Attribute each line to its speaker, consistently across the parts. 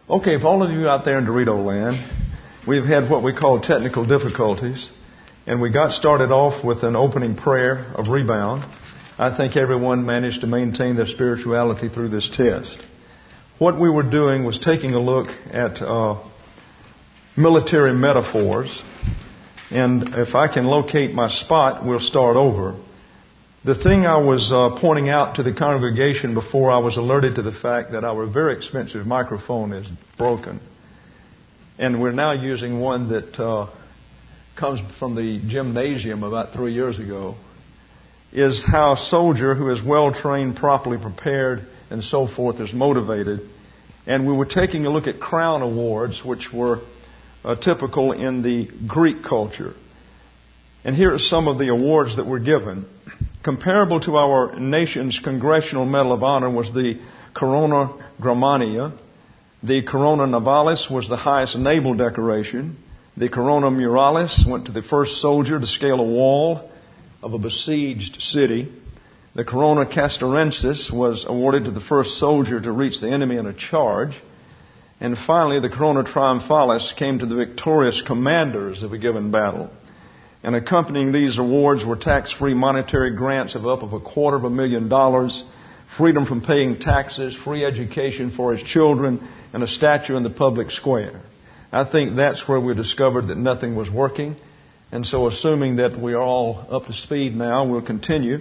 Speaker 1: Okay, for all of you out there in Dorito land, we've had what we call technical difficulties, and we got started off with an opening prayer of rebound. I think everyone managed to maintain their spirituality through this test. What we were doing was taking a look at military metaphors, and if I can locate my spot, we'll start over. The thing I was pointing out to the congregation before I was alerted to the fact that our very expensive microphone is broken. And we're now using one that comes from the gymnasium about 3 years ago, is how a soldier who is well trained, properly prepared, and so forth is motivated. And we were taking a look at crown awards, which were typical in the Greek culture. And here are some of the awards that were given. Comparable to our nation's Congressional Medal of Honor was the Corona Grammania. The Corona Navalis was the highest naval decoration. The Corona Muralis went to the first soldier to scale a wall of a besieged city. The Corona Castorensis was awarded to the first soldier to reach the enemy in a charge. And finally, the Corona Triumphalis came to the victorious commanders of a given battle. And accompanying these awards were tax-free monetary grants of up of $250,000, freedom from paying taxes, free education for his children, and a statue in the public square. I think that's where we discovered that nothing was working. And so assuming that we are all up to speed now, we'll continue.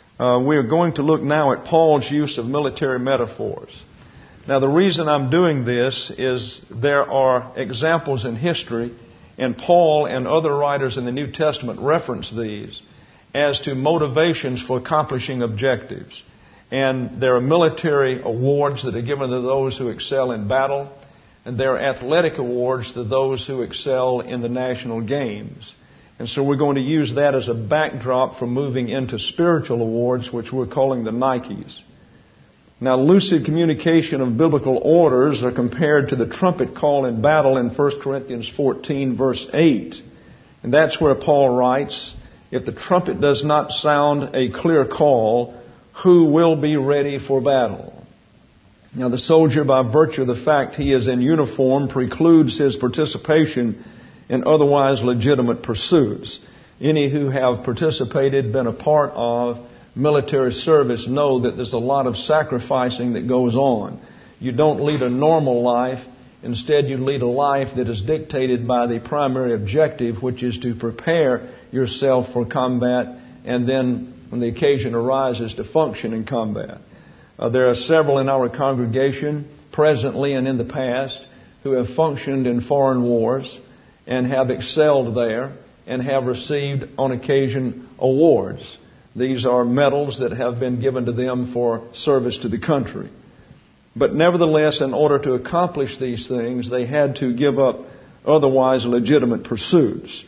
Speaker 1: We are going to look now at Paul's use of military metaphors. Now, the reason I'm doing this is there are examples in history, and Paul and other writers in the New Testament reference these as to motivations for accomplishing objectives. And there are military awards that are given to those who excel in battle, and there are athletic awards to those who excel in the national games. And so we're going to use that as a backdrop for moving into spiritual awards, which we're calling the Nikes. Now, lucid communication of biblical orders are compared to the trumpet call in battle in 1 Corinthians 14, verse 8. And that's where Paul writes, if the trumpet does not sound a clear call, who will be ready for battle? Now, the soldier, by virtue of the fact he is in uniform, precludes his participation in otherwise legitimate pursuits. Any who have participated, been a part of military service know that there's a lot of sacrificing that goes on. You don't lead a normal life. Instead, you lead a life that is dictated by the primary objective, which is to prepare yourself for combat and then, when the occasion arises, to function in combat. There are several in our congregation, presently and in the past, who have functioned in foreign wars and have excelled there and have received, on occasion, awards. These are medals that have been given to them for service to the country. But nevertheless, in order to accomplish these things, they had to give up otherwise legitimate pursuits.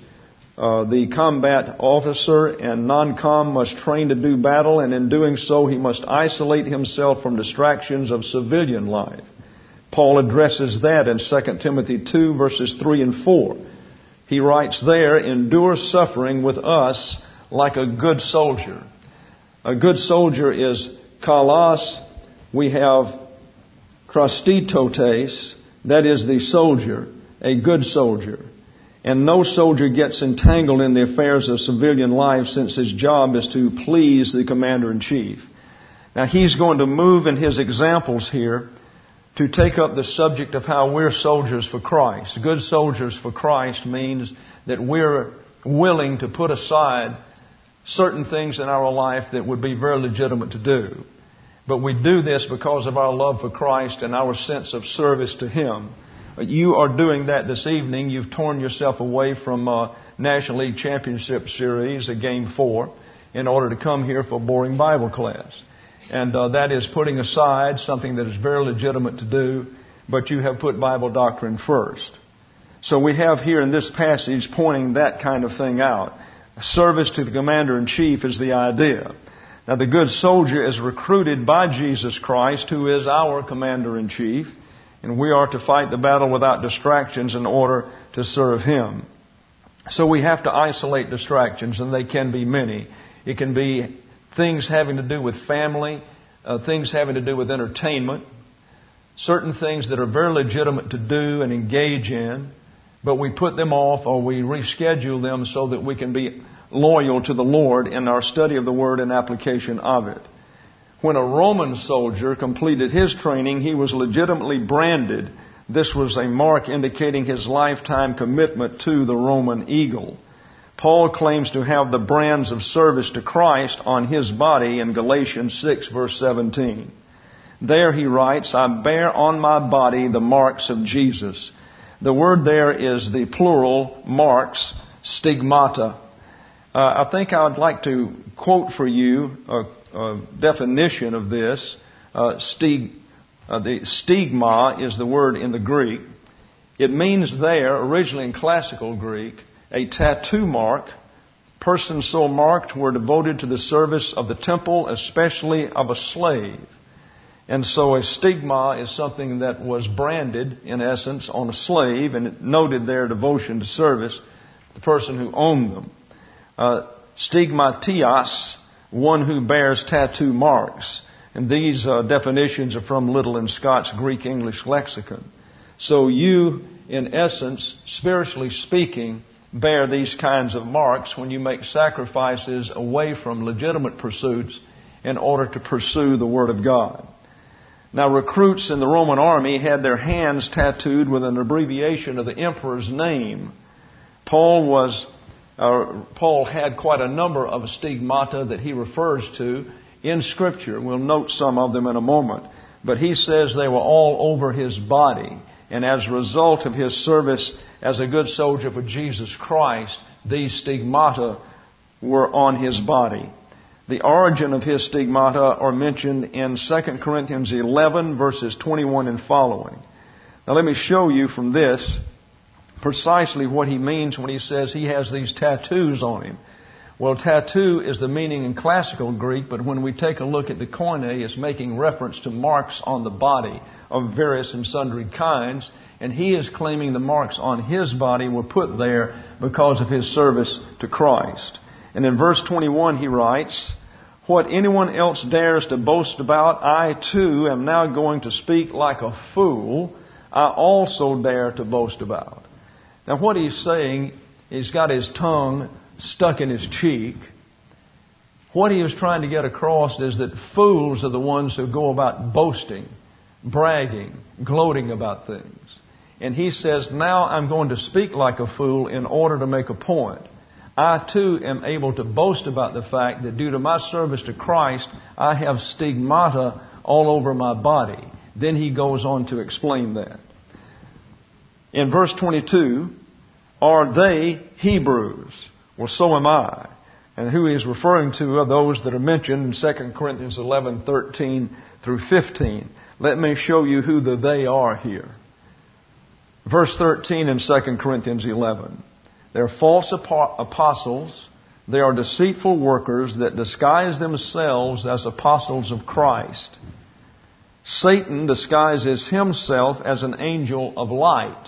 Speaker 1: The combat officer and non-com must train to do battle, and in doing so, he must isolate himself from distractions of civilian life. Paul addresses that in 2 Timothy 2, verses 3 and 4. He writes there, endure suffering with us like a good soldier. A good soldier is kalos. We have krastitotes, that is the soldier, a good soldier. And no soldier gets entangled in the affairs of civilian life, since his job is to please the commander-in-chief. Now, he's going to move in his examples here to take up the subject of how we're soldiers for Christ. Good soldiers for Christ means that we're willing to put aside certain things in our life that would be very legitimate to do. But we do this because of our love for Christ and our sense of service to Him. You are doing that this evening. You've torn yourself away from National League Championship Series, Game 4, in order to come here for a boring Bible class. And that is putting aside something that is very legitimate to do, but you have put Bible doctrine first. So we have here in this passage pointing that kind of thing out. Service to the commander-in-chief is the idea. Now, the good soldier is recruited by Jesus Christ, who is our commander-in-chief, and we are to fight the battle without distractions in order to serve Him. So we have to isolate distractions, and they can be many. It can be things having to do with family, things having to do with entertainment, certain things that are very legitimate to do and engage in, but we put them off or we reschedule them so that we can be loyal to the Lord in our study of the Word and application of it. When a Roman soldier completed his training, he was legitimately branded. This was a mark indicating his lifetime commitment to the Roman eagle. Paul claims to have the brands of service to Christ on his body in Galatians 6, verse 17. There he writes, I bear on my body the marks of Jesus. The word there is the plural marks, stigmata. I think I would like to quote for you a definition of this. The stigma is the word in the Greek. It means there, originally in classical Greek, a tattoo mark. Persons so marked were devoted to the service of the temple, especially of a slave. And so a stigma is something that was branded, in essence, on a slave, and it noted their devotion to service, the person who owned them. Stigmatias, one who bears tattoo marks. And these definitions are from Liddell and Scott's Greek-English lexicon. So you, in essence, spiritually speaking, bear these kinds of marks when you make sacrifices away from legitimate pursuits in order to pursue the Word of God. Now, recruits in the Roman army had their hands tattooed with an abbreviation of the emperor's name. Paul had quite a number of stigmata that he refers to in Scripture. We'll note some of them in a moment. But he says they were all over his body. And as a result of his service as a good soldier for Jesus Christ, these stigmata were on his body. The origin of his stigmata are mentioned in 2 Corinthians 11, verses 21 and following. Now let me show you from this precisely what he means when he says he has these tattoos on him. Well, tattoo is the meaning in classical Greek, but when we take a look at the Koine, it's making reference to marks on the body of various and sundry kinds, and he is claiming the marks on his body were put there because of his service to Christ. And in verse 21 he writes, what anyone else dares to boast about, I too am now going to speak like a fool. I also dare to boast about. Now what he's saying, he's got his tongue stuck in his cheek. What he is trying to get across is that fools are the ones who go about boasting, bragging, gloating about things. And he says, now I'm going to speak like a fool in order to make a point. I too am able to boast about the fact that due to my service to Christ, I have stigmata all over my body. Then he goes on to explain that. In verse 22, are they Hebrews? Well, so am I. And who he's referring to are those that are mentioned in 2 Corinthians 11, 13 through 15. Let me show you who the they are here. Verse 13 in 2 Corinthians 11. They're false apostles. They are deceitful workers that disguise themselves as apostles of Christ. Satan disguises himself as an angel of light.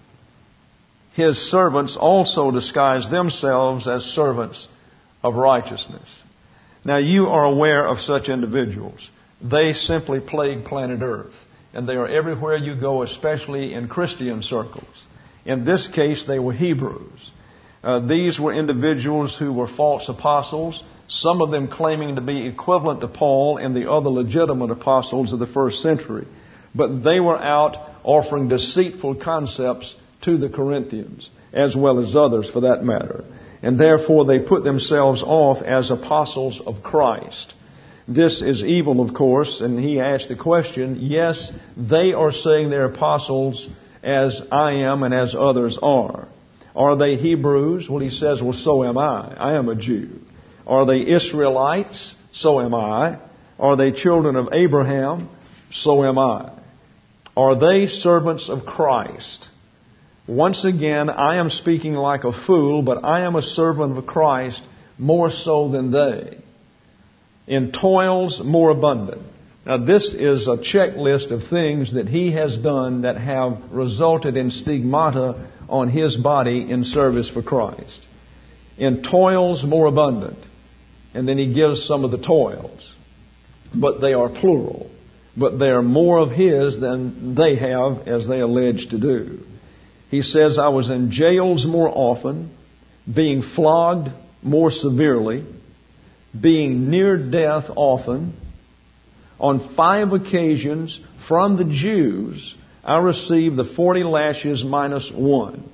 Speaker 1: His servants also disguise themselves as servants of righteousness. Now you are aware of such individuals. They simply plague planet Earth. And they are everywhere you go, especially in Christian circles. In this case, they were Hebrews. These were individuals who were false apostles, some of them claiming to be equivalent to Paul and the other legitimate apostles of the first century. But they were out offering deceitful concepts to the Corinthians, as well as others for that matter. And therefore they put themselves off as apostles of Christ. This is evil, of course, and he asked the question, yes, they are saying they're apostles as I am and as others are. Are they Hebrews? Well, he says, well, so am I. I am a Jew. Are they Israelites? So am I. Are they children of Abraham? So am I. Are they servants of Christ? Once again, I am speaking like a fool, but I am a servant of Christ more so than they. In toils more abundant. Now this is a checklist of things that he has done that have resulted in stigmata on his body in service for Christ. In toils more abundant. And then he gives some of the toils. But they are plural.
Speaker 2: but they are more of His than they have, as they allege to do. He says, I was in jails more often, being flogged more severely, being near death often. On 5 occasions from the Jews, I received the 40 lashes minus 1.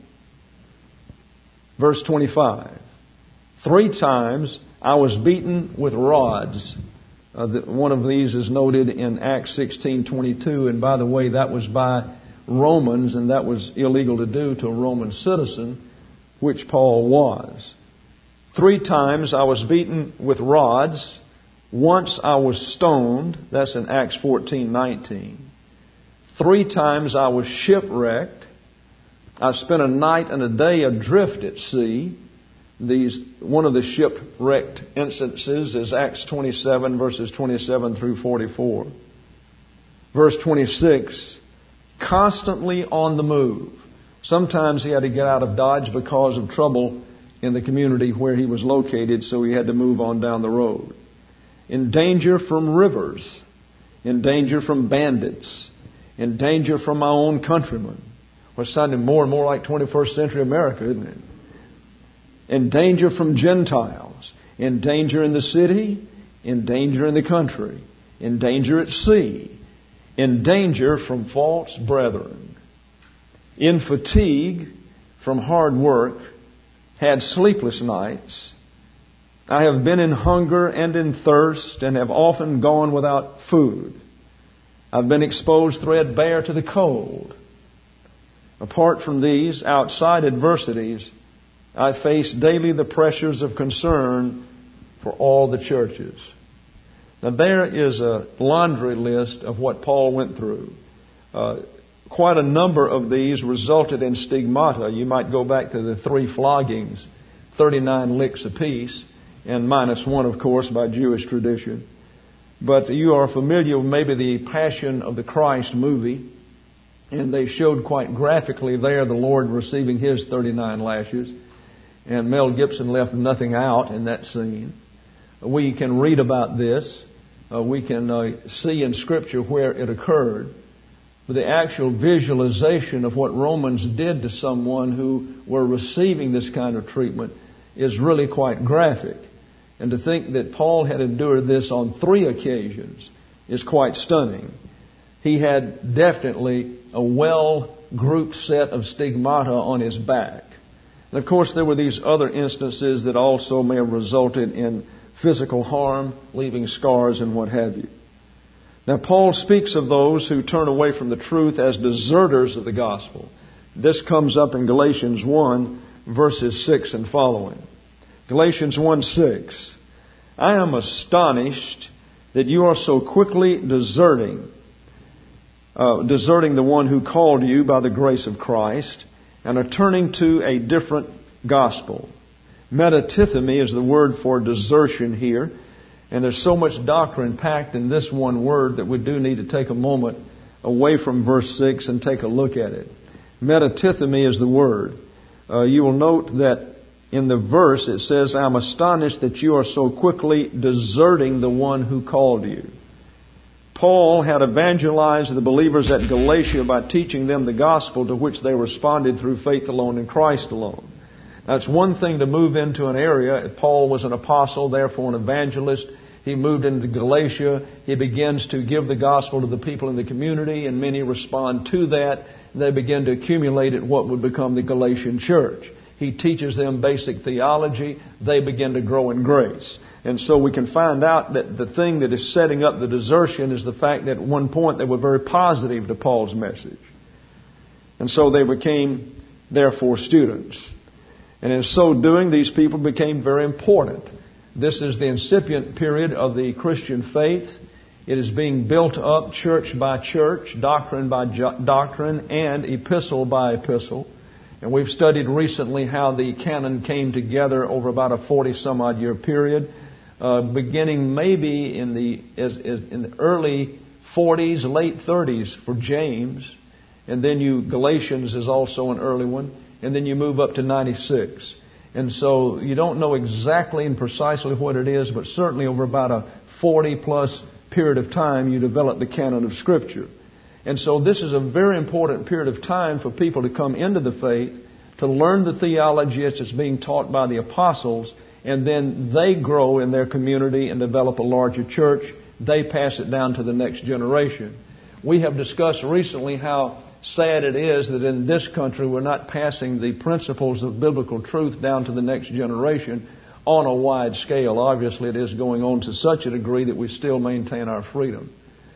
Speaker 2: Verse 25. 3 times I was beaten with rods. One of these is noted in Acts 16:22, and by the way, that was by Romans, and that was illegal to do to a Roman citizen, which Paul was. 3 times I was beaten with rods. Once I was stoned. That's in Acts 14:19. 3 times I was shipwrecked. I spent a night and a day adrift at sea. One of the shipwrecked instances is Acts 27, verses 27 through 44. Verse 26, constantly on the move. Sometimes he had to get out of Dodge because of trouble in the community where he was located, so he had to move on down the road. In danger from rivers, in danger from bandits, in danger from my own countrymen. Well, it's sounding more and more like 21st century America, isn't it? In danger from Gentiles, in danger in the city, in danger in the country, in danger at sea, in danger from false brethren, in fatigue from hard work, had sleepless nights. I have been in hunger and in thirst, and have often gone without food. I've been exposed threadbare to the cold. Apart from these outside adversities, I face daily the pressures of concern for all the churches. Now there is a laundry list of what Paul went through. Quite a number of these resulted in stigmata. You might go back to the 3 floggings, 39 licks apiece, and minus 1, of course, by Jewish tradition. But you are familiar with maybe the Passion of the Christ movie, and they showed quite graphically there the Lord receiving His 39 lashes. And Mel Gibson left nothing out in that scene. We can read about this. We can see in Scripture where it occurred. But the actual visualization of what Romans did to someone who were receiving this kind of treatment is really quite graphic. And to think that Paul had endured this on 3 occasions is quite stunning. He had definitely a well-grouped set of stigmata on his back. And of course, there were these other instances that also may have resulted in physical harm, leaving scars and what have you. Now, Paul speaks of those who turn away from the truth as deserters of the gospel. This comes up in Galatians 1, verses 6 and following. Galatians 1:6. I am astonished that you are so quickly deserting the one who called you by the grace of Christ, and are turning to a different gospel. Metatithemi is the word for desertion here. And there's so much doctrine packed in this one word that we do need to take a moment away from verse 6 and take a look at it. Metatithemi is the word. You will note that in the verse it says, I'm astonished that you are so quickly deserting the one who called you. Paul had evangelized the believers at Galatia by teaching them the gospel, to which they responded through faith alone in Christ alone. Now, it's one thing to move into an area. Paul was an apostle, therefore an evangelist. He moved into Galatia. He begins to give the gospel to the people in the community, and many respond to that. They begin to accumulate at what would become the Galatian church. He teaches them basic theology. They begin to grow in grace. And so we can find out that the thing that is setting up the desertion is the fact that at one point they were very positive to Paul's message. And so they became, therefore, students. And in so doing, these people became very important. This is the incipient period of the Christian faith. It is being built up church by church, doctrine by doctrine, and epistle by epistle. And we've studied recently how the canon came together over about a 40-some-odd year period, beginning maybe in the early 40s, late 30s for James. And then Galatians is also an early one. And then you move up to 96. And so you don't know exactly and precisely what it is, but certainly over about a 40-plus period of time you develop the canon of Scripture. And so this is a very important period of time for people to come into the faith, to learn the theology as it's being taught by the apostles, and then they grow in their community and develop a larger church. They pass it down to the next generation. We have discussed recently how sad it is that in this country we're not passing the principles of biblical truth down to the next generation on a wide scale. Obviously it is going on to such a degree that we still maintain our freedom.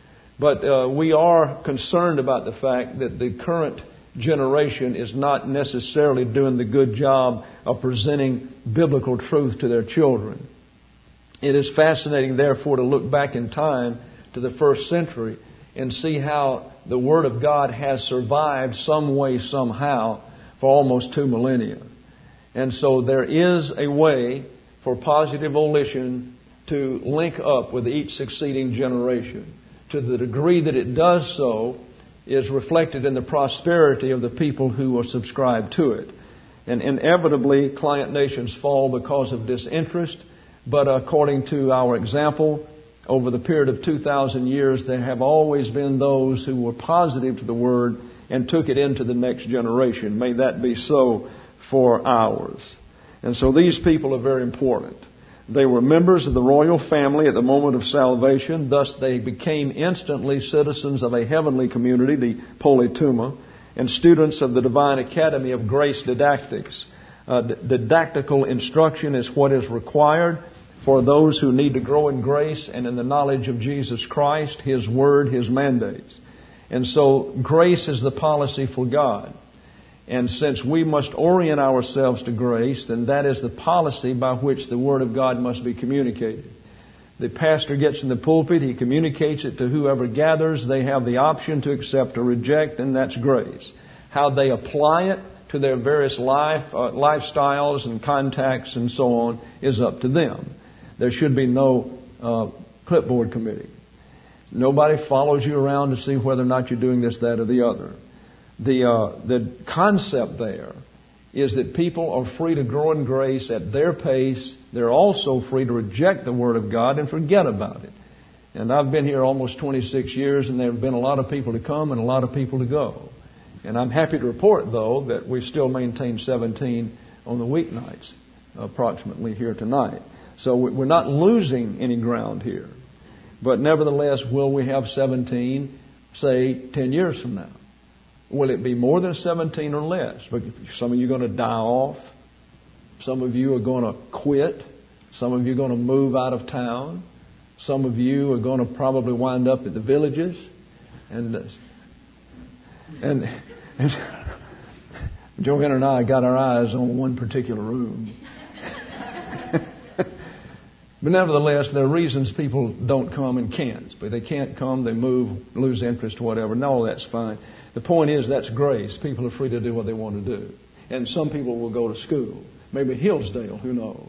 Speaker 2: But we are concerned about the fact that the current generation is not necessarily doing the good job of presenting biblical truth to their children. It is fascinating, therefore, to look back in time to the first century and see how the Word of God has survived some way, somehow, for almost 2 millennia. And so there is a way for positive volition to link up with each succeeding generation. To the degree that it does so is reflected in the prosperity of the people who are subscribed to it. And inevitably, client nations fall because of disinterest. But according to our example, over the period of 2,000 years, there have always been those who were positive to the Word and took it into the next generation. May that be so for ours. And so these people are very important. They were members of the royal family at the moment of salvation. Thus, they became instantly citizens of a heavenly community, the Politeuma, and students of the Divine Academy of Grace Didactics. Didactical instruction is what is required for those who need to grow in grace and in the knowledge of Jesus Christ, His Word, His mandates. And so grace is the policy for God. And since we must orient ourselves to grace, then that is the policy by which the Word of God must be communicated. The pastor gets in the pulpit, he communicates it to whoever gathers. They have the option to accept or reject, and that's grace. How they apply it to their various lifestyles and contacts and so on is up to them. There should be no clipboard committee. Nobody follows you around to see whether or not you're doing this, that, or the other. The concept there is that people are free to grow in grace at their pace. They're also free to reject the Word of God and forget about it. And I've been here almost 26 years, and there have been a lot of people to come and a lot of people to go. And I'm happy to report, though, that we still maintain 17 on the weeknights, approximately here tonight. So we're not losing any ground here. But nevertheless, will we have 17, say, 10 years from now? Will it be more than 17 or less? But some of you are going to die off. Some of you are going to quit. Some of you are going to move out of town. Some of you are going to probably wind up at the villages. And Joanna and I got our eyes on one particular room. But nevertheless, there are reasons people don't come and can't. But they can't come, they move, lose interest, whatever. No, that's fine. The point is, that's grace. People are free to do what they want to do. And some people will go to school. Maybe Hillsdale, who knows?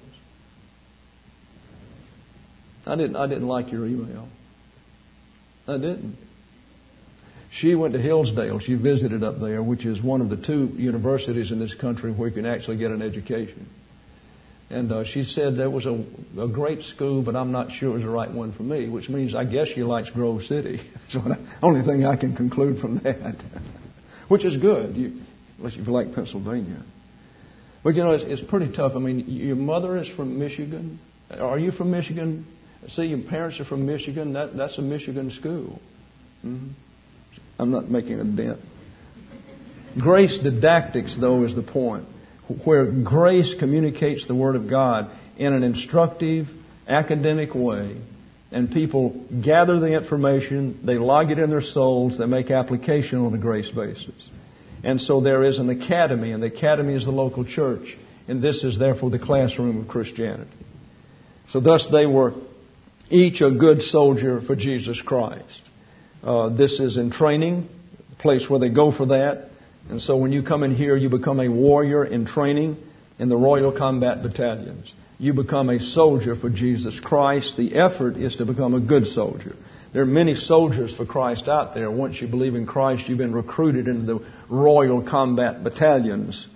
Speaker 2: I didn't like your email. I didn't. She went to Hillsdale. She visited up there, which is one of the 2 universities in this country where you can actually get an education. And she said there was a great school, but I'm not sure it was the right one for me, which means I guess she likes Grove City. That's the only thing I can conclude from that, which is good, unless you like Pennsylvania. But, you know, it's pretty tough. I mean, your mother is from Michigan. Are you from Michigan? See, your parents are from Michigan. That's a Michigan school. Mm-hmm. I'm not making a dent. Grace didactics, though, is the point, where grace communicates the Word of God in an instructive, academic way, and people gather the information, they log it in their souls, they make application on a grace basis. And so there is an academy, and the academy is the local church, and this is therefore the classroom of Christianity. So thus they were each a good soldier for Jesus Christ. This is in training, the place where they go for that. And so when you come in here, you become a warrior in training in the Royal Combat Battalions. You become a soldier for Jesus Christ. The effort is to become a good soldier. There are many soldiers for Christ out there. Once you believe in Christ, you've been recruited into the Royal Combat Battalions.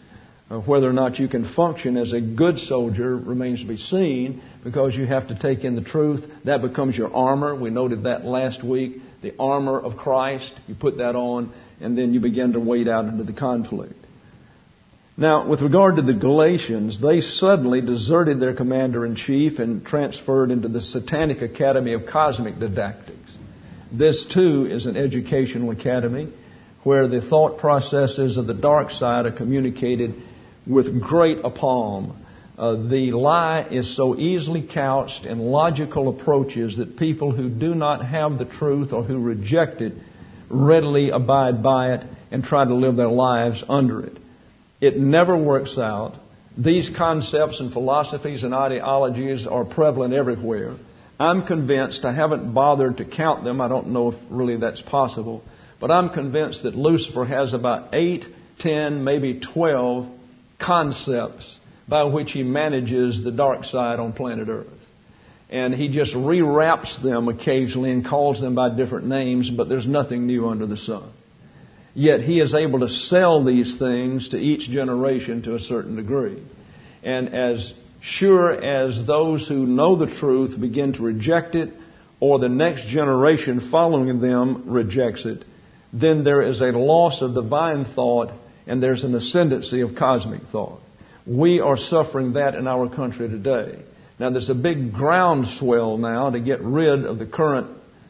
Speaker 2: Whether or not you can function as a good soldier remains to be seen, because you have to take in the truth. That becomes your armor. We noted that last week. The armor of Christ. You put that on, and then you begin to wade out into the conflict. Now, with regard to the Galatians, they suddenly deserted their commander-in-chief and transferred into the Satanic Academy of Cosmic Didactics. This, too, is an educational academy where the thought processes of the dark side are communicated with great aplomb. The lie is so easily couched in logical approaches that people who do not have the truth or who reject it readily abide by it and try to live their lives under it. It never works out. These concepts and philosophies and ideologies are prevalent everywhere. I'm convinced, I haven't bothered to count them, I don't know if really that's possible, but I'm convinced that Lucifer has about 8, 10, maybe 12 concepts by which he manages the dark side on planet Earth. And he just rewraps them occasionally and calls them by different names, but there's nothing new under the sun. Yet he is able to sell these things to each generation to a certain degree. And as sure as those who know the truth begin to reject it, or the next generation following them rejects it, then there is a loss of divine thought and there's an ascendancy of cosmic thought. We are suffering that in our country today. Now, there's a big groundswell now to get rid of the current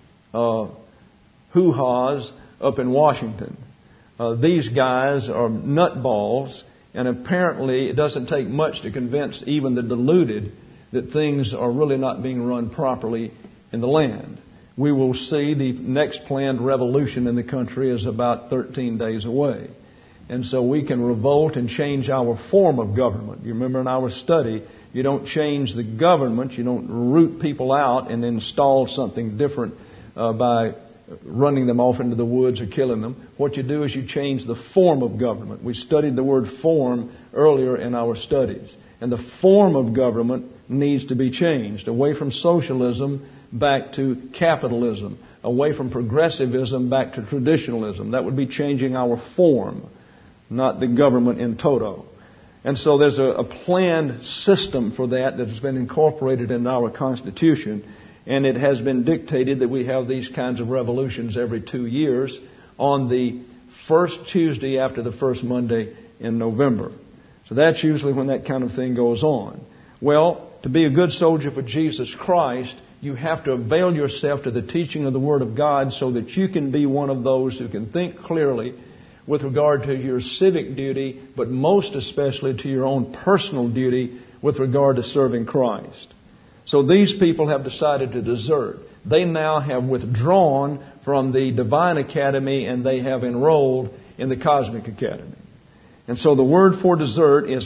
Speaker 2: hoo-haws up in Washington. These guys are nutballs, and apparently it doesn't take much to convince even the deluded that things are really not being run properly in the land. We will see the next planned revolution in the country is about 13 days away. And so we can revolt and change our form of government. You remember in our study, you don't change the government, you don't root people out and install something different by running them off into the woods or killing them. What you do is you change the form of government. We studied the word form earlier in our studies. And the form of government needs to be changed away from socialism back to capitalism, away from progressivism back to traditionalism. That would be changing our form, not the government in toto. And so there's a planned system for that has been incorporated in our Constitution. And it has been dictated that we have these kinds of revolutions every 2 years on the first Tuesday after the first Monday in November. So that's usually when that kind of thing goes on. Well, to be a good soldier for Jesus Christ, you have to avail yourself to the teaching of the Word of God so that you can be one of those who can think clearly with regard to your civic duty, but most especially to your own personal duty with regard to serving Christ. So these people have decided to desert. They now have withdrawn from the Divine Academy and they have enrolled in the Cosmic Academy. And so the word for desert is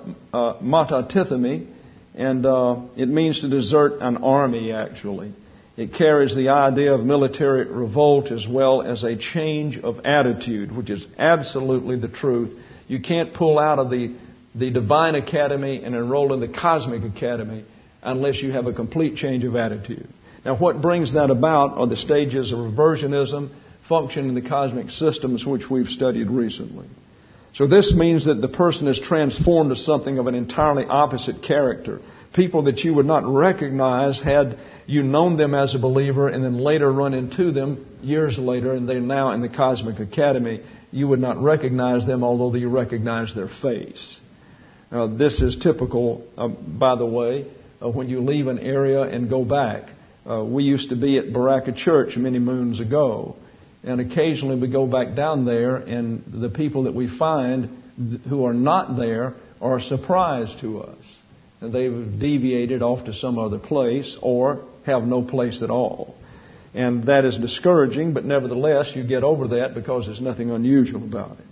Speaker 2: matatithemi, and it means to desert an army, actually. It carries the idea of military revolt as well as a change of attitude, which is absolutely the truth. You can't pull out of the Divine Academy and enroll in the Cosmic Academy unless you have a complete change of attitude. Now, what brings that about are the stages of reversionism, function in the cosmic systems, which we've studied recently. So this means that the person is transformed to something of an entirely opposite character. People that you would not recognize had you known them as a believer and then later run into them years later, and they're now in the Cosmic Academy. You would not recognize them, although you recognize their face. This is typical, by the way, when you leave an area and go back. We used to be at Baraka Church many moons ago, and occasionally we go back down there, and the people that we find who are not there are a surprise to us. And they've deviated off to some other place or have no place at all. And that is discouraging, but nevertheless you get over that because there's nothing unusual about it.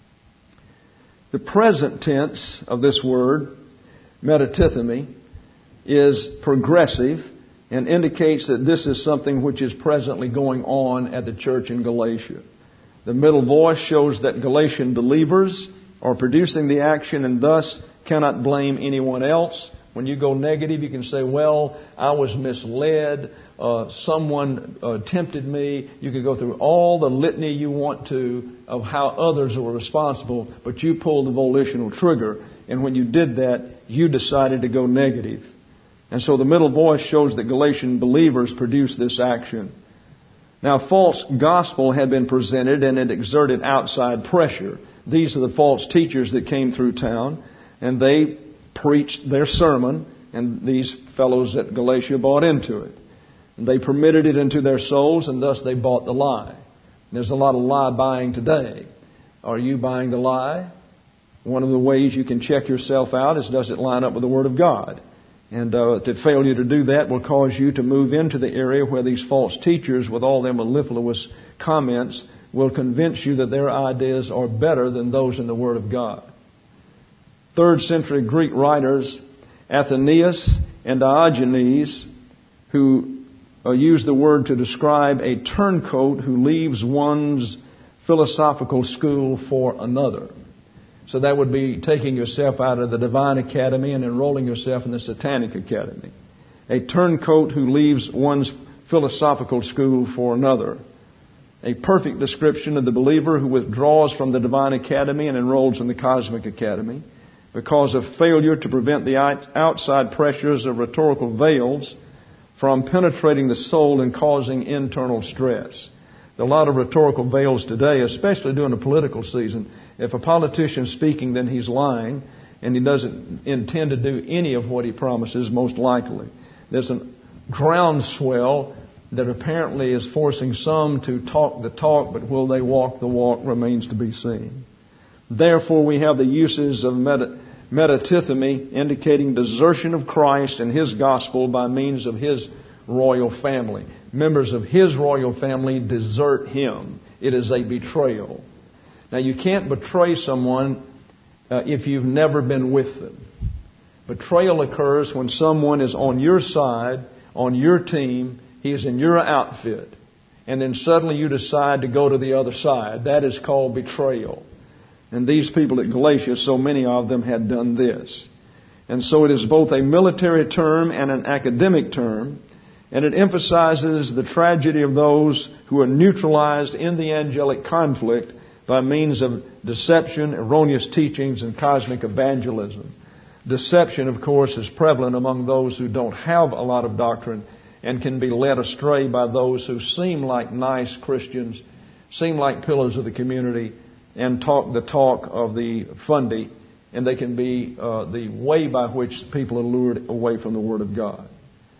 Speaker 2: The present tense of this word, metatithemi, is progressive and indicates that this is something which is presently going on at the church in Galatia. The middle voice shows that Galatian believers are producing the action and thus cannot blame anyone else. When you go negative, you can say, well, I was misled. Someone tempted me. You can go through all the litany you want to of how others were responsible, but you pulled the volitional trigger. And when you did that, you decided to go negative. And so the middle voice shows that Galatian believers produced this action. Now, false gospel had been presented and it exerted outside pressure. These are the false teachers that came through town, and they preached their sermon, and these fellows at Galatia bought into it. And they permitted it into their souls, and thus they bought the lie. There's a lot of lie buying today. Are you buying the lie? One of the ways you can check yourself out is, does it line up with the Word of God? And to failure to do that will cause you to move into the area where these false teachers, with all their mellifluous comments, will convince you that their ideas are better than those in the Word of God. 3rd century Greek writers, Athenaeus and Diogenes, who used the word to describe a turncoat who leaves one's philosophical school for another. So that would be taking yourself out of the Divine Academy and enrolling yourself in the Satanic Academy. A turncoat who leaves one's philosophical school for another. A perfect description of the believer who withdraws from the Divine Academy and enrolls in the Cosmic Academy because of failure to prevent the outside pressures of rhetorical veils from penetrating the soul and causing internal stress. There are a lot of rhetorical veils today, especially during the political season. If a politician's speaking, then he's lying, and he doesn't intend to do any of what he promises, most likely. There's a groundswell that apparently is forcing some to talk the talk, but will they walk the walk remains to be seen. Therefore, we have the uses of metatithemy, indicating desertion of Christ and His gospel by means of His royal family. Members of His royal family desert Him. It is a betrayal. Now, you can't betray someone if you've never been with them. Betrayal occurs when someone is on your side, on your team, he is in your outfit, and then suddenly you decide to go to the other side. That is called betrayal. And these people at Galatia, so many of them had done this. And so it is both a military term and an academic term, and it emphasizes the tragedy of those who are neutralized in the angelic conflict by means of deception, erroneous teachings, and cosmic evangelism. Deception, of course, is prevalent among those who don't have a lot of doctrine and can be led astray by those who seem like nice Christians, seem like pillars of the community, and talk the talk of the fundy, and they can be the way by which people are lured away from the Word of God.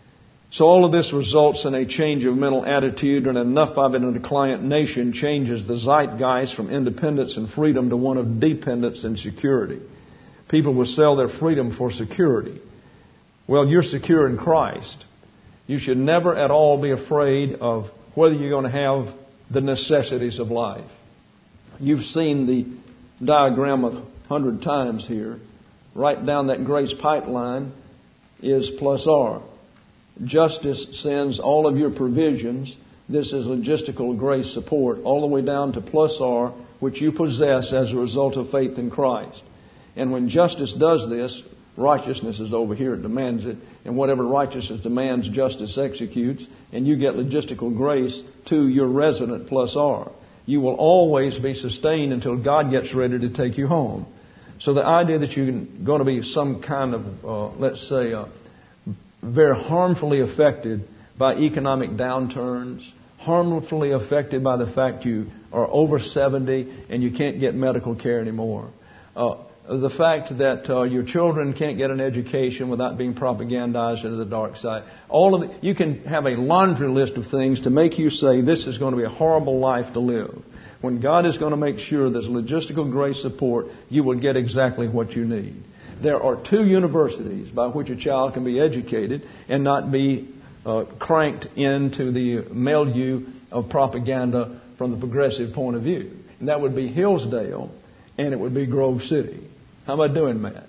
Speaker 2: So all of this results in a change of mental attitude, and enough of it in a client nation changes the zeitgeist from independence and freedom to one of dependence and security. People will sell their freedom for security. Well, you're secure in Christ. You should never at all be afraid of whether you're going to have the necessities of life. You've seen the diagram 100 times here. Right down that grace pipeline is plus R. Justice sends all of your provisions. This is logistical grace support, all the way down to plus R, which you possess as a result of faith in Christ. And when justice does this, righteousness is over here. It demands it. And whatever righteousness demands, justice executes. And you get logistical grace to your resident plus R. You will always be sustained until God gets ready to take you home. So the idea that you're going to be some kind of, let's say, very harmfully affected by economic downturns, harmfully affected by the fact you are over 70 and you can't get medical care anymore. The fact that your children can't get an education without being propagandized into the dark side. You can have a laundry list of things to make you say this is going to be a horrible life to live. When God is going to make sure there's logistical grace support, you will get exactly what you need. There are 2 universities by which a child can be educated and not be cranked into the milieu of propaganda from the progressive point of view. And that would be Hillsdale and it would be Grove City. How am I doing, Matt?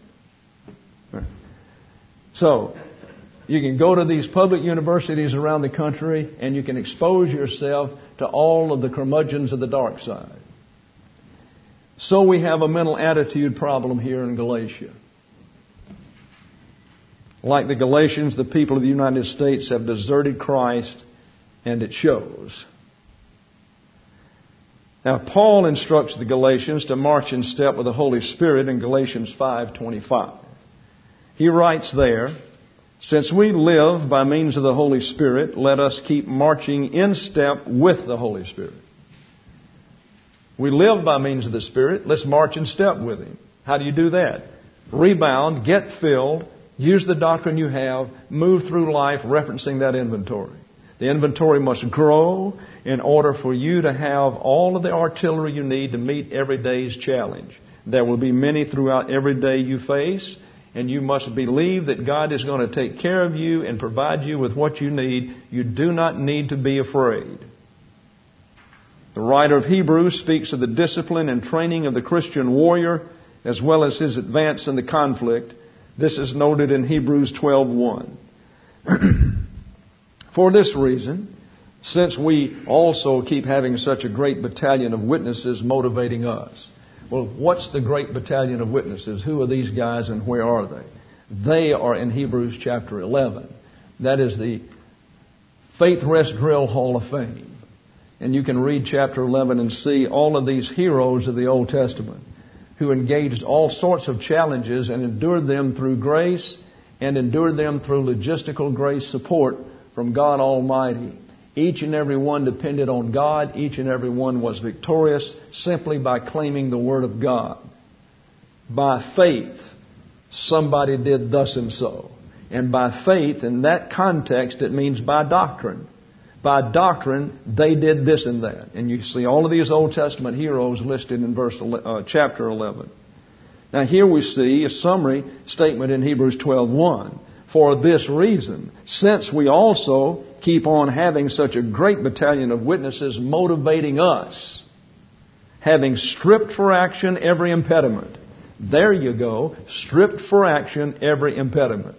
Speaker 2: So, you can go to these public universities around the country and you can expose yourself to all of the curmudgeons of the dark side. So we have a mental attitude problem here in Galatia. Like the Galatians, the people of the United States have deserted Christ, and it shows. Now, Paul instructs the Galatians to march in step with the Holy Spirit in Galatians 5:25. He writes there, "Since we live by means of the Holy Spirit, let us keep marching in step with the Holy Spirit." We live by means of the Spirit. Let's march in step with Him. How do you do that? Rebound, get filled, use the doctrine you have, move through life referencing that inventory. The inventory must grow in order for you to have all of the artillery you need to meet every day's challenge. There will be many throughout every day you face, and you must believe that God is going to take care of you and provide you with what you need. You do not need to be afraid. The writer of Hebrews speaks of the discipline and training of the Christian warrior as well as his advance in the conflict. This is noted in Hebrews 12:1. For this reason, since we also keep having such a great battalion of witnesses motivating us. Well, what's the great battalion of witnesses? Who are these guys and where are they? They are in Hebrews chapter 11. That is the Faith Rest Drill Hall of Fame. And you can read chapter 11 and see all of these heroes of the Old Testament who engaged all sorts of challenges and endured them through grace and endured them through logistical grace support from God Almighty. Each and every one depended on God. Each and every one was victorious simply by claiming the Word of God. By faith, somebody did thus and so. And by faith, in that context, it means by doctrine. By doctrine, they did this and that. And you see all of these Old Testament heroes listed in chapter 11. Now here we see a summary statement in Hebrews 12:1. For this reason, since we also keep on having such a great battalion of witnesses motivating us, having stripped for action every impediment. There you go, stripped for action every impediment.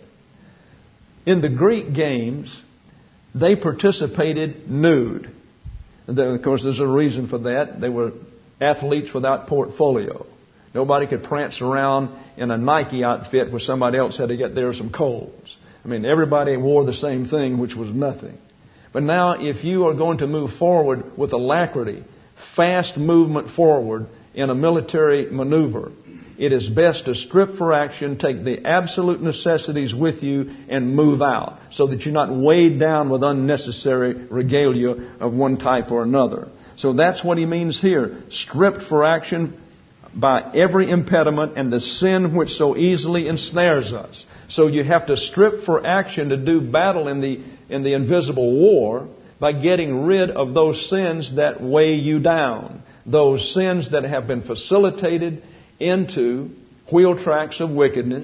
Speaker 2: In the Greek games, they participated nude. Of course, there's a reason for that. They were athletes without portfolio. Nobody could prance around in a Nike outfit where somebody else had to get there some coals. I mean, everybody wore the same thing, which was nothing. But now, if you are going to move forward with alacrity, fast movement forward in a military maneuver, it is best to strip for action, take the absolute necessities with you, and move out so that you're not weighed down with unnecessary regalia of one type or another. So that's what he means here. Stripped for action by every impediment and the sin which so easily ensnares us. So you have to strip for action to do battle in the invisible war by getting rid of those sins that weigh you down. Those sins that have been facilitated into wheel tracks of wickedness,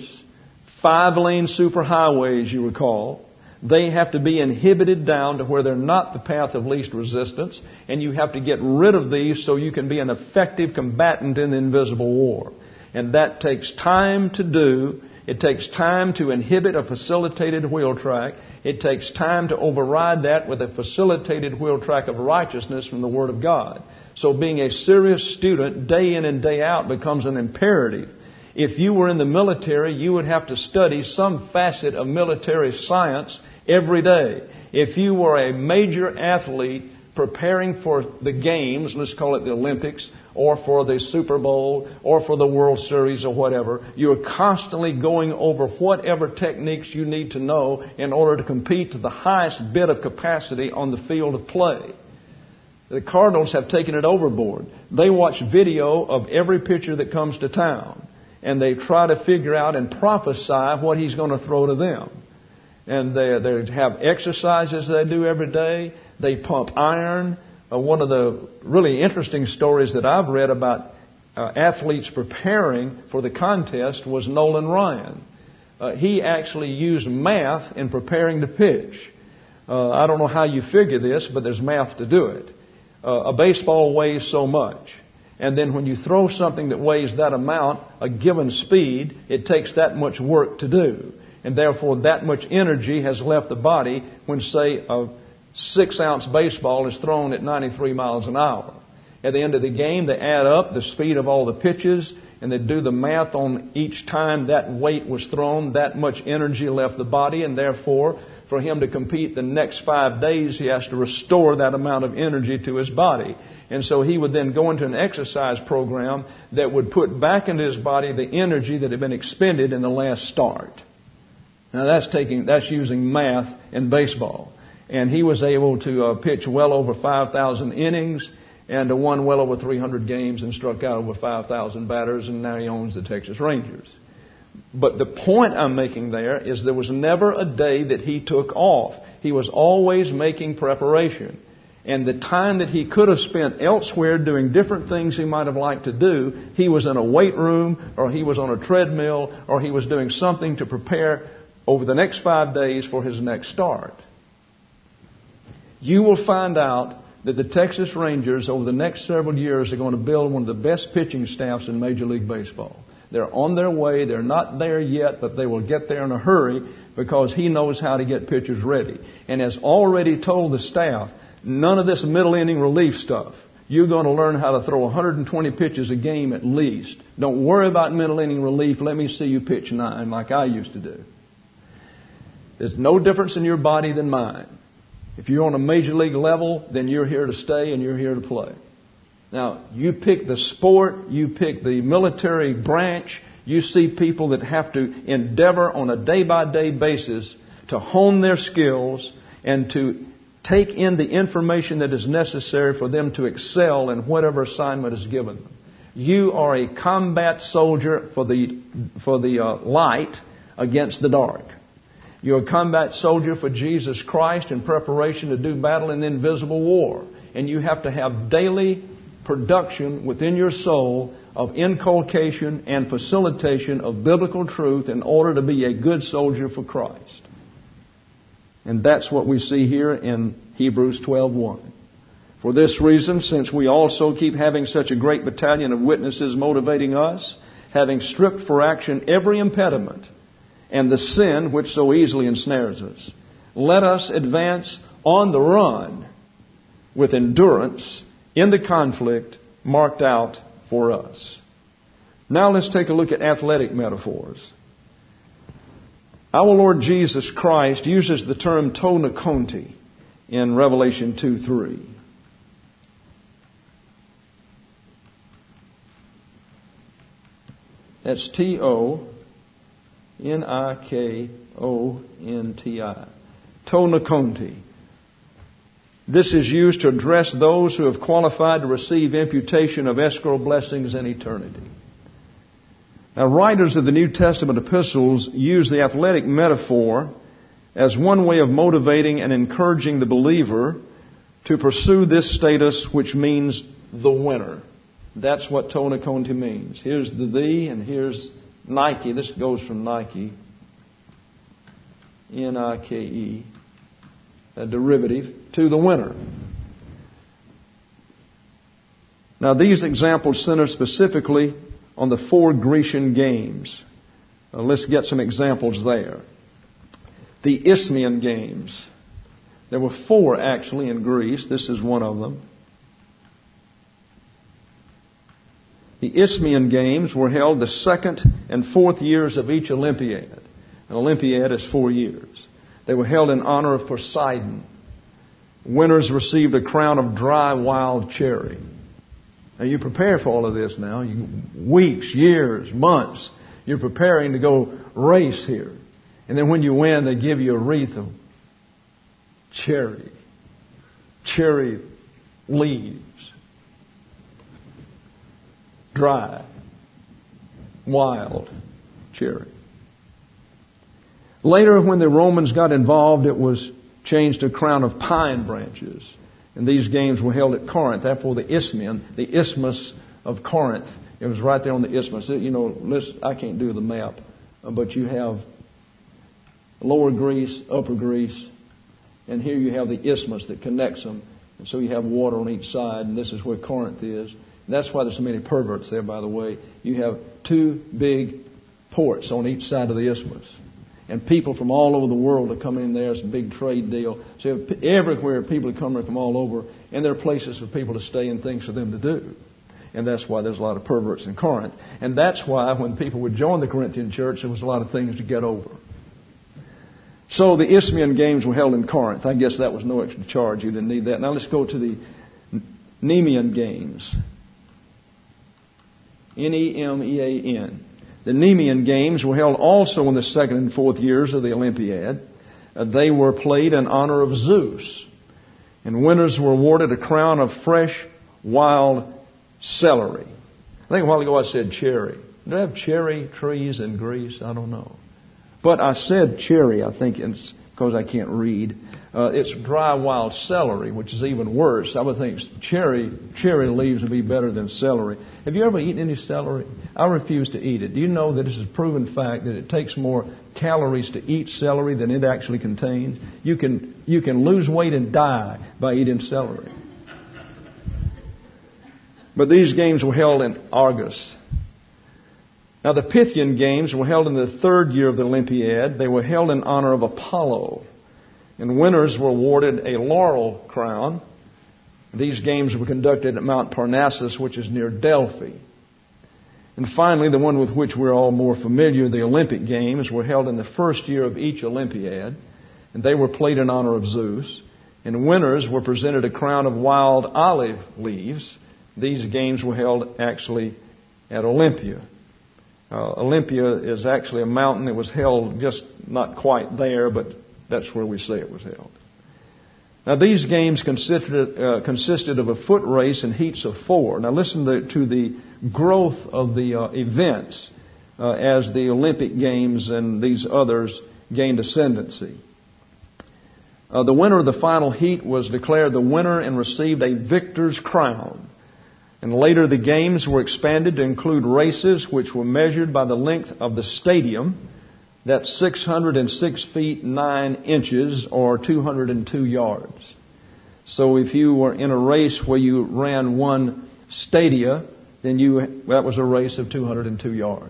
Speaker 2: 5-lane superhighways, you recall. They have to be inhibited down to where they're not the path of least resistance, and you have to get rid of these so you can be an effective combatant in the invisible war. And that takes time to do. It takes time to inhibit a facilitated wheel track. It takes time to override that with a facilitated wheel track of righteousness from the Word of God. So being a serious student day in and day out becomes an imperative. If you were in the military, you would have to study some facet of military science every day. If you were a major athlete preparing for the games, let's call it the Olympics, or for the Super Bowl, or for the World Series or whatever, you're constantly going over whatever techniques you need to know in order to compete to the highest bit of capacity on the field of play. The Cardinals have taken it overboard. They watch video of every pitcher that comes to town, and they try to figure out and prophesy what he's going to throw to them. And they have exercises they do every day. They pump iron. One of the really interesting stories that I've read about athletes preparing for the contest was Nolan Ryan. He actually used math in preparing to pitch. I don't know how you figure this, but there's math to do it. A baseball weighs so much. And then when you throw something that weighs that amount, a given speed, it takes that much work to do. And therefore that much energy has left the body when, say, a 6-ounce baseball is thrown at 93 miles an hour. At the end of the game, they add up the speed of all the pitches, and they do the math on each time that weight was thrown, that much energy left the body, and therefore, for him to compete the next 5 days, he has to restore that amount of energy to his body. And so he would then go into an exercise program that would put back into his body the energy that had been expended in the last start. Now that's using math in baseball. And he was able to pitch well over 5,000 innings and won well over 300 games and struck out over 5,000 batters, and now he owns the Texas Rangers. But the point I'm making there is there was never a day that he took off. He was always making preparation. And the time that he could have spent elsewhere doing different things he might have liked to do, he was in a weight room, or he was on a treadmill, or he was doing something to prepare over the next 5 days for his next start. You will find out that the Texas Rangers over the next several years are going to build one of the best pitching staffs in Major League Baseball. They're on their way. They're not there yet, but they will get there in a hurry because he knows how to get pitchers ready. And has already told the staff, none of this middle inning relief stuff. You're going to learn how to throw 120 pitches a game at least. Don't worry about middle inning relief. Let me see you pitch 9 like I used to do. There's no difference in your body than mine. If you're on a major league level, then you're here to stay and you're here to play. Now, you pick the sport, you pick the military branch, you see people that have to endeavor on a day-by-day basis to hone their skills and to take in the information that is necessary for them to excel in whatever assignment is given them. You are a combat soldier for the light against the dark. You're a combat soldier for Jesus Christ in preparation to do battle in invisible war. And you have to have daily production within your soul of inculcation and facilitation of biblical truth in order to be a good soldier for Christ. And that's what we see here in Hebrews 12:1. For this reason, since we also keep having such a great battalion of witnesses motivating us, having stripped for action every impediment and the sin which so easily ensnares us, let us advance on the run with endurance in the conflict marked out for us. Now let's take a look at athletic metaphors. Our Lord Jesus Christ uses the term to nakonti in Revelation 2:3. That's T-O-N-I-K-O-N-T-I. To nakonti. This is used to address those who have qualified to receive imputation of escrow blessings in eternity. Now, writers of the New Testament epistles use the athletic metaphor as one way of motivating and encouraging the believer to pursue this status, which means the winner. That's what to nakonti means. Here's the and here's Nike. This goes from Nike, N-I-K-E, a derivative, to the winner. Now, these examples center specifically on the 4 Grecian games. Let's get some examples there. The Isthmian games. There were 4 actually in Greece. This is one of them. The Isthmian games were held the 2nd and 4th years of each Olympiad. An Olympiad is 4 years. They were held in honor of Poseidon. Winners received a crown of dry wild cherry. Now you prepare for all of this now. Weeks, years, months. You're preparing to go race here. And then when you win, they give you a wreath of cherry leaves. Dry, wild cherry. Later, when the Romans got involved, it was changed to a crown of pine branches. And these games were held at Corinth. Therefore, the Isthmus of Corinth. It was right there on the isthmus. You know, I can't do the map, but you have Lower Greece, Upper Greece, and here you have the isthmus that connects them. And so you have water on each side, and this is where Corinth is. And that's why there's so many perverts there, by the way. You have 2 big ports on each side of the isthmus. And people from all over the world are coming in there. It's a big trade deal. So everywhere people are coming from all over, and there are places for people to stay and things for them to do. And that's why there's a lot of perverts in Corinth. And that's why when people would join the Corinthian church, there was a lot of things to get over. So the Isthmian Games were held in Corinth. I guess that was no extra charge. You didn't need that. Now let's go to the Nemean Games. Nemean. The Nemean Games were held also in the second and fourth years of the Olympiad. They were played in honor of Zeus. And winners were awarded a crown of fresh, wild celery. I think a while ago I said cherry. Do they have cherry trees in Greece? I don't know. But I said cherry, I think it's because I can't read. It's dry wild celery, which is even worse. I would think cherry leaves would be better than celery. Have you ever eaten any celery? I refuse to eat it. Do you know that it's a proven fact that it takes more calories to eat celery than it actually contains? You can lose weight and die by eating celery. But these games were held in Argos. Now the Pythian Games were held in the third year of the Olympiad. They were held in honor of Apollo. And winners were awarded a laurel crown. These games were conducted at Mount Parnassus, which is near Delphi. And finally, the one with which we're all more familiar, the Olympic Games, were held in the first year of each Olympiad. And they were played in honor of Zeus. And winners were presented a crown of wild olive leaves. These games were held actually at Olympia. Olympia is actually a mountain. It was held just not quite there, but that's where we say it was held. Now these games consisted of a foot race in heats of 4. Now listen to the growth of the events as the Olympic Games and these others gained ascendancy. The winner of the final heat was declared the winner and received a victor's crown. And later the games were expanded to include races which were measured by the length of the stadium. That's 606 feet 9 inches or 202 yards. So if you were in a race where you ran one stadia, then that was a race of 202 yards.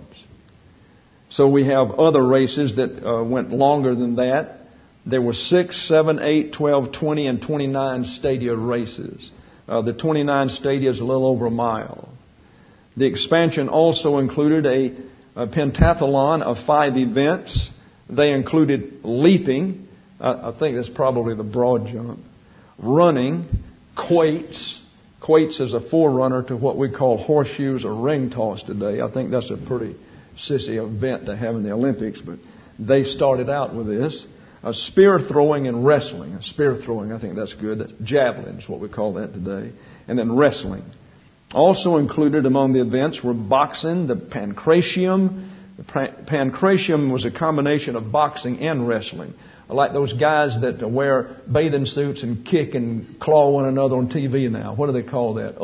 Speaker 2: So we have other races that went longer than that. There were 6, 7, 8, 12, 20, and 29 stadia races. The 29 stadia is a little over a mile. The expansion also included a pentathlon of 5 events. They included leaping. I think that's probably the broad jump. Running. Quoits. Quoits is a forerunner to what we call horseshoes or ring toss today. I think that's a pretty sissy event to have in the Olympics, but they started out with this. Spear throwing and wrestling. Spear throwing, I think that's good. That's javelin is what we call that today. And then wrestling. Also included among the events were boxing, the pancratium. The pancratium was a combination of boxing and wrestling. Like those guys that wear bathing suits and kick and claw one another on TV now. What do they call that?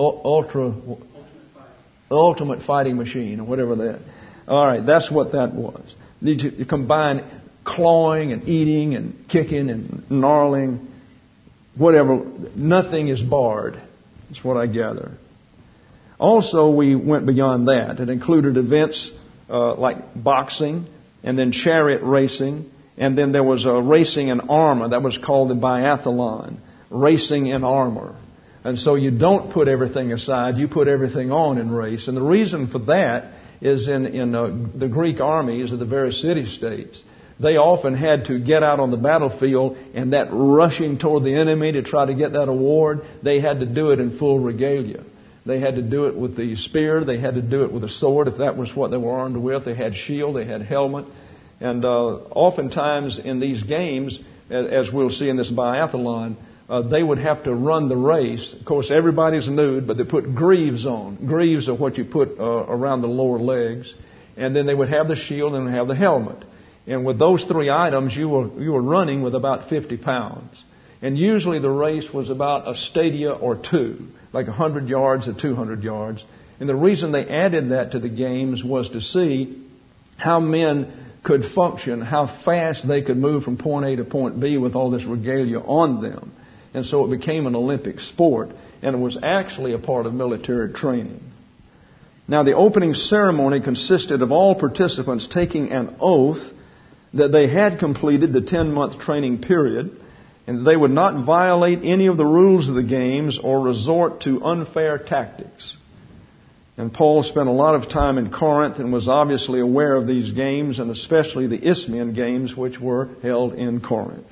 Speaker 2: Ultimate fighting machine or whatever that. All right, that's what that was. You combine clawing and eating and kicking and gnarling, whatever. Nothing is barred. That's what I gather. Also, we went beyond that. It included events like boxing and then chariot racing. And then there was a racing in armor. That was called the biathlon, racing in armor. And so you don't put everything aside. You put everything on in race. And the reason for that is in the Greek armies of the various city-states, they often had to get out on the battlefield, and that rushing toward the enemy to try to get that award, they had to do it in full regalia. They had to do it with the spear. They had to do it with a sword if that was what they were armed with. They had shield. They had helmet. And oftentimes in these games, as we'll see in this biathlon, they would have to run the race. Of course, everybody's nude, but they put greaves on. Greaves are what you put around the lower legs. And then they would have the shield and have the helmet. And with those 3 items, you were running with about 50 pounds. And usually the race was about a stadia or 2, like 100 yards or 200 yards. And the reason they added that to the games was to see how men could function, how fast they could move from point A to point B with all this regalia on them. And so it became an Olympic sport, and it was actually a part of military training. Now, the opening ceremony consisted of all participants taking an oath that they had completed the 10-month training period, and they would not violate any of the rules of the games or resort to unfair tactics. And Paul spent a lot of time in Corinth and was obviously aware of these games, and especially the Isthmian games, which were held in Corinth.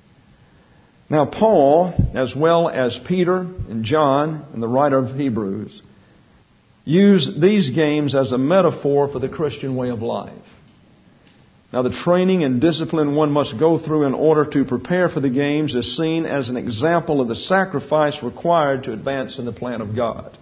Speaker 2: Now Paul, as well as Peter and John and the writer of Hebrews, used these games as a metaphor for the Christian way of life. Now the training and discipline one must go through in order to prepare for the games is seen as an example of the sacrifice required to advance in the plan of God.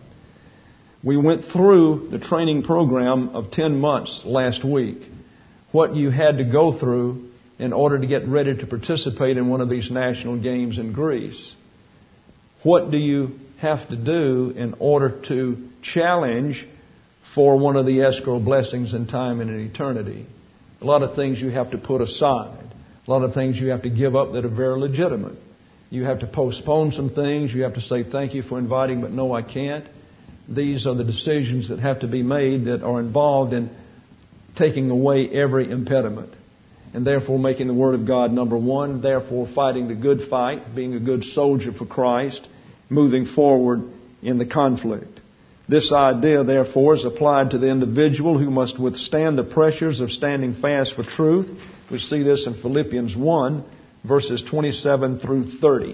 Speaker 2: We went through the training program of 10 months last week, what you had to go through in order to get ready to participate in one of these national games in Greece. What do you have to do in order to challenge for one of the escrow blessings in time and in eternity? A lot of things you have to put aside. A lot of things you have to give up that are very legitimate. You have to postpone some things. You have to say, thank you for inviting, but no, I can't. These are the decisions that have to be made that are involved in taking away every impediment. And therefore making the Word of God number one. Therefore fighting the good fight, being a good soldier for Christ, moving forward in the conflict. This idea, therefore, is applied to the individual who must withstand the pressures of standing fast for truth. We see this in Philippians 1, verses 27 through 30.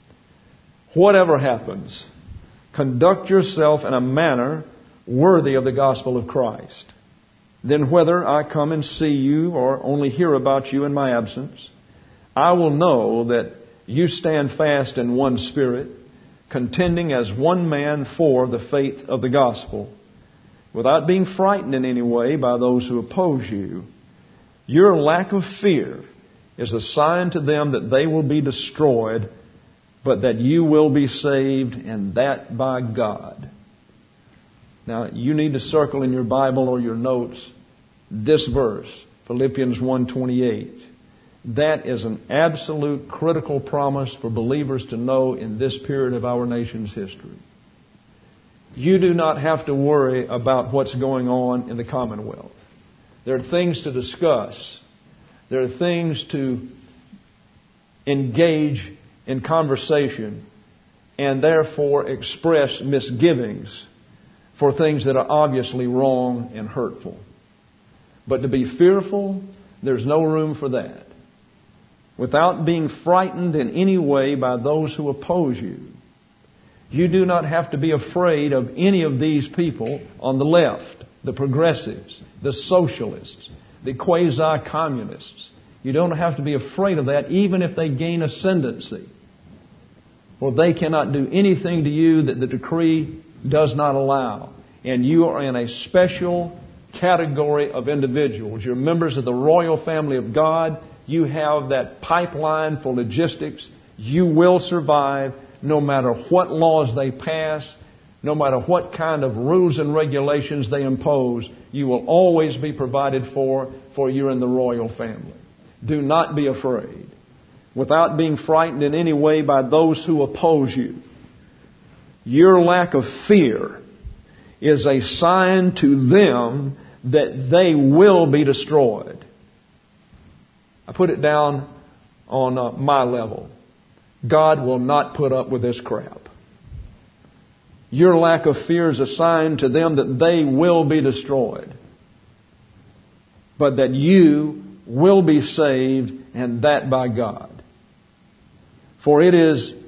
Speaker 2: Whatever happens, conduct yourself in a manner worthy of the gospel of Christ. Then whether I come and see you or only hear about you in my absence, I will know that you stand fast in one spirit, contending as one man for the faith of the gospel, without being frightened in any way by those who oppose you. Your lack of fear is a sign to them that they will be destroyed, but that you will be saved, and that by God. Now, you need to circle in your Bible or your notes this verse, Philippians 1:28. That is an absolute critical promise for believers to know in this period of our nation's history. You do not have to worry about what's going on in the Commonwealth. There are things to discuss. There are things to engage in conversation and therefore express misgivings for things that are obviously wrong and hurtful. But to be fearful, there's no room for that. Without being frightened in any way by those who oppose you, you do not have to be afraid of any of these people on the left, the progressives, the socialists, the quasi-communists. You don't have to be afraid of that, even if they gain ascendancy. For they cannot do anything to you that the decree does not allow. And you are in a special category of individuals. You're members of the royal family of God. You have that pipeline for logistics. You will survive no matter what laws they pass, no matter what kind of rules and regulations they impose. You will always be provided for you're in the royal family. Do not be afraid, without being frightened in any way by those who oppose you. Your lack of fear is a sign to them that they will be destroyed. I put it down on my level. God will not put up with this crap. Your lack of fear is a sign to them that they will be destroyed, but that you will be saved, and that by God. For it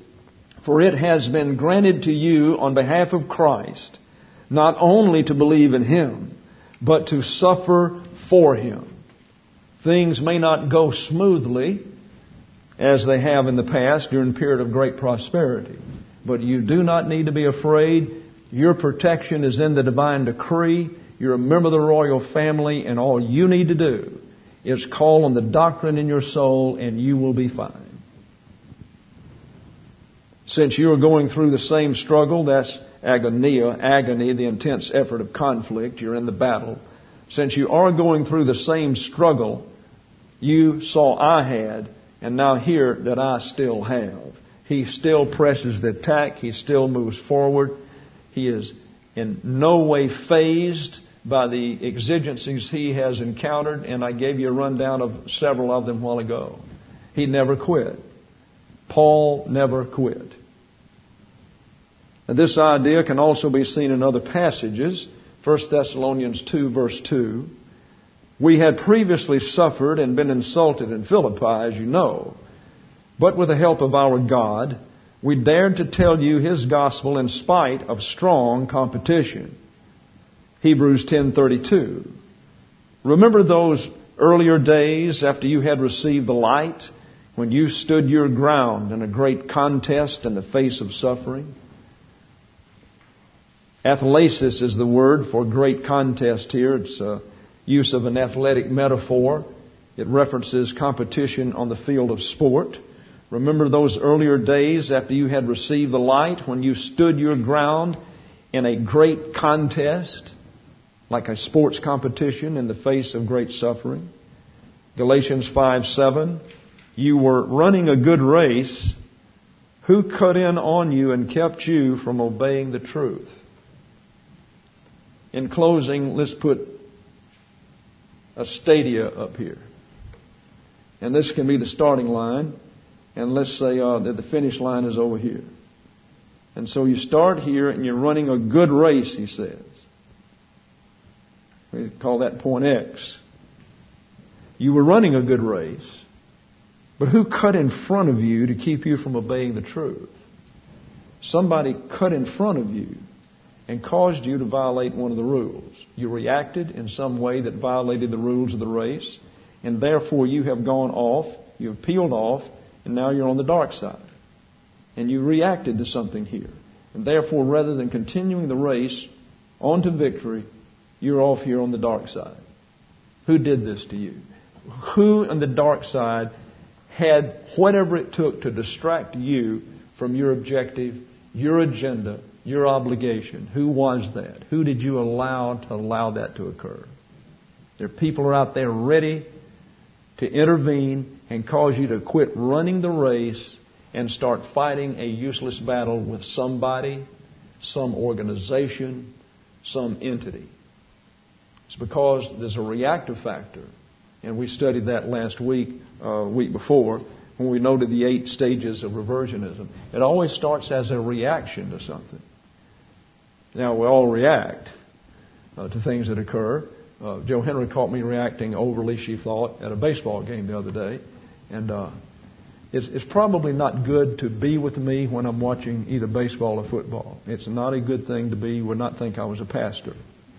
Speaker 2: has been granted to you on behalf of Christ not only to believe in Him, but to suffer for Him. Things may not go smoothly as they have in the past during a period of great prosperity, but you do not need to be afraid. Your protection is in the divine decree. You're a member of the royal family, and all you need to do is call on the doctrine in your soul, and you will be fine. Since you are going through the same struggle, that's agonia, agony, the intense effort of conflict, you're in the battle. Since you are going through the same struggle you saw I had, and now hear that I still have. He still presses the attack. He still moves forward. He is in no way fazed by the exigencies he has encountered, and I gave you a rundown of several of them a while ago. He never quit. Paul never quit. And this idea can also be seen in other passages. 1 Thessalonians 2, verse 2. We had previously suffered and been insulted in Philippi, as you know. But with the help of our God, we dared to tell you His gospel in spite of strong competition. Hebrews 10:32. Remember those earlier days after you had received the light, when you stood your ground in a great contest in the face of suffering? Athlesis is the word for great contest here. It's a use of an athletic metaphor. It references competition on the field of sport. Remember those earlier days after you had received the light, when you stood your ground in a great contest, like a sports competition in the face of great suffering. Galatians 5:7, you were running a good race. Who cut in on you and kept you from obeying the truth? In closing, let's put a stadia up here. And this can be the starting line. And let's say that the finish line is over here. And so you start here and you're running a good race, he says. We call that point X. You were running a good race, but who cut in front of you to keep you from obeying the truth? Somebody cut in front of you and caused you to violate one of the rules. You reacted in some way that violated the rules of the race, and therefore you have gone off, you have peeled off, and now you're on the dark side. And you reacted to something here. And therefore, rather than continuing the race on to victory, you're off here on the dark side. Who did this to you? Who on the dark side had whatever it took to distract you from your objective, your agenda, your obligation? Who was that? Who did you allow that to occur? There are people out there ready to intervene and cause you to quit running the race and start fighting a useless battle with somebody, some organization, some entity. It's because there's a reactive factor. And we studied that last week before, when we noted the 8 stages of reversionism. It always starts as a reaction to something. Now, we all react to things that occur. Joe Henry caught me reacting overly, she thought, at a baseball game the other day. And it's probably not good to be with me when I'm watching either baseball or football. It's not a good thing to be. Would not think I was a pastor.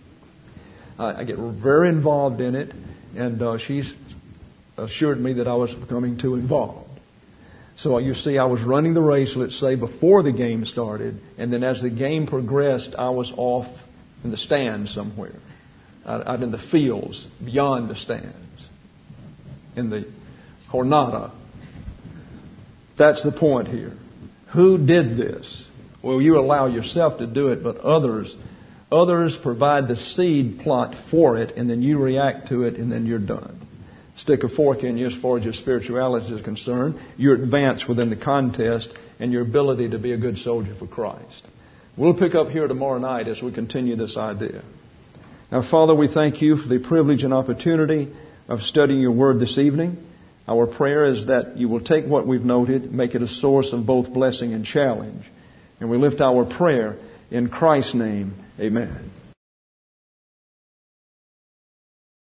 Speaker 2: I get very involved in it, and she's assured me that I was becoming too involved. So you see, I was running the race, let's say, before the game started, and then as the game progressed, I was off in the stands somewhere, out in the fields, beyond the stands, in the Jornada. That's the point here. Who did this? Well, you allow yourself to do it, but others provide the seed plot for it, and then you react to it, and then you're done. Stick a fork in you as far as your spirituality is concerned. You advance within the contest and your ability to be a good soldier for Christ. We'll pick up here tomorrow night as we continue this idea. Now, Father, we thank you for the privilege and opportunity of studying your word this evening. Our prayer is that you will take what we've noted, make it a source of both blessing and challenge. And we lift our prayer in Christ's name. Amen.